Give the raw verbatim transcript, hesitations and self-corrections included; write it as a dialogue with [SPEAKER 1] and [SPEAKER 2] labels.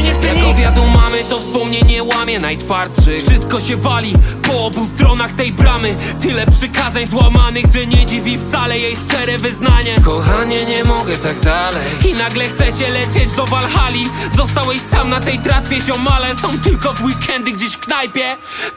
[SPEAKER 1] nie chce
[SPEAKER 2] Jak
[SPEAKER 1] nikt.
[SPEAKER 2] obiadu mamy, to wspomnienie łamie najtwardszych. Wszystko się wali po obu stronach tej bramy. Tyle przykazań złamanych, że nie dziwi wcale jej szczere wyznanie. Kochanie, nie mogę tak dalej. I nagle chce się lecieć do Walhali. Zostałeś sam na tej tratwie, ziomale są tylko w weekendy gdzieś w knajpie.